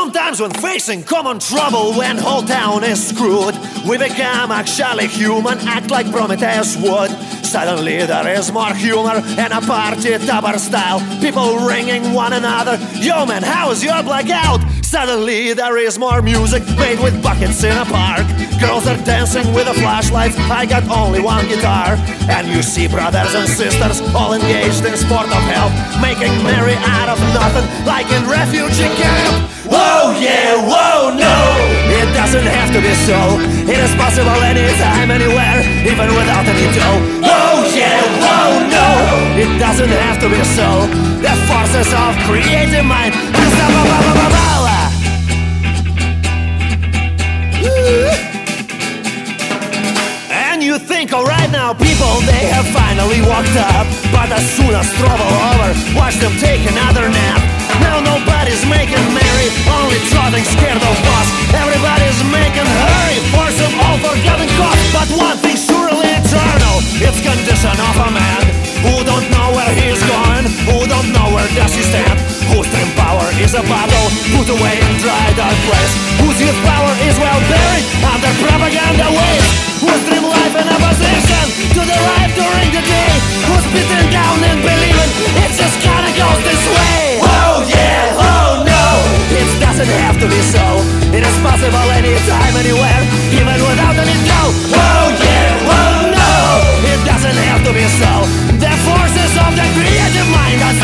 Sometimes when facing common trouble, when whole town is screwed, we become actually human, act like Prometheus would. Suddenly there is more humor in a party topper style. People ringing one another, yo man, how is your blackout? Suddenly there is more music made with buckets in a park. Girls are dancing with a flashlight, I got only one guitar. And you see brothers and sisters all engaged in sport of health, making merry out of nothing like in refugee camp. Whoa, yeah, whoa, no, it doesn't have to be so. It is possible anytime, anywhere, even without any dough. Whoa, yeah, whoa, no, it doesn't have to be so. The forces of creative mind. And you think, alright now, people, they have finally woke up. But as soon as trouble over, watch them take another nap. Now nobody's making merry, only trotting scared of boss. Everybody's making hurry for some all-forgotten cause. But one thing surely eternal, it's condition of a man who don't know where he's going, who don't know where does he stand, whose dream power is a bottle put away in dry dark place, whose youth power is well buried under propaganda waves, whose dream life in opposition to the right during the day, who's beaten down and believing it just kinda goes this way. Oh yeah, oh no, it doesn't have to be so. It is possible anytime, anywhere, even without any dough. Oh yeah, oh no, it doesn't have to be so. The forces of the creative mind are